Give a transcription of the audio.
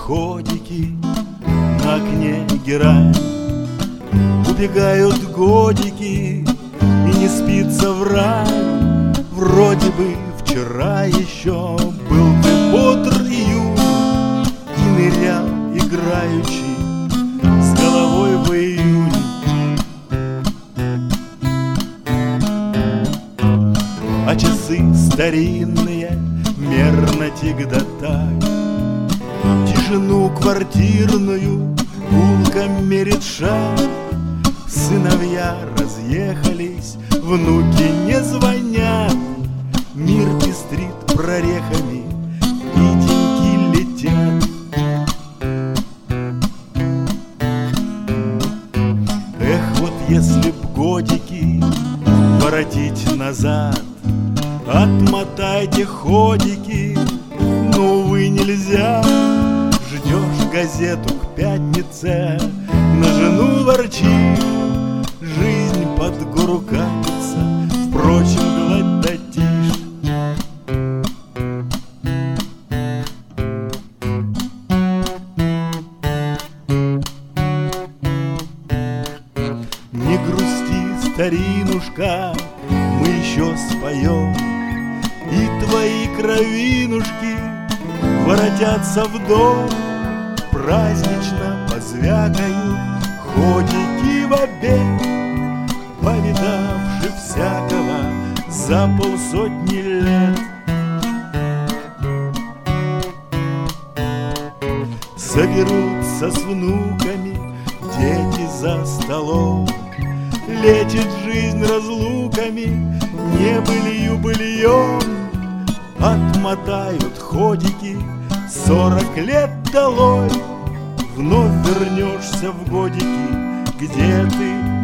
ходики на окне гераем. Убегают годики, и не спится в рай. Вроде бы вчера еще был ты бодр июнь и нырял играючи с головой в июне. А часы старинные мерно тик-да-так, тишину квартирную гулко мерит шаг. Сыновья разъехались, внуки не звонят, мир пестрит прорехами, и деньги летят. Эх, вот если б годики воротить назад, отмотайте ходики, но, увы, нельзя. Ждешь газету к пятнице, на жену ворчишь, жизнь под гору катится, впрочем, гладь да тишь. Не грусти, старинушка, мы еще споем, и твои кровинушки воротятся в дом. Празднично позвякают ходики в обед, повидавши всякого за полсотни лет. Соберутся с внуками дети за столом, лечит жизнь разлуками, не былью быльем. Отмотают ходики 40 лет долой, вновь вернешься в годики, где ты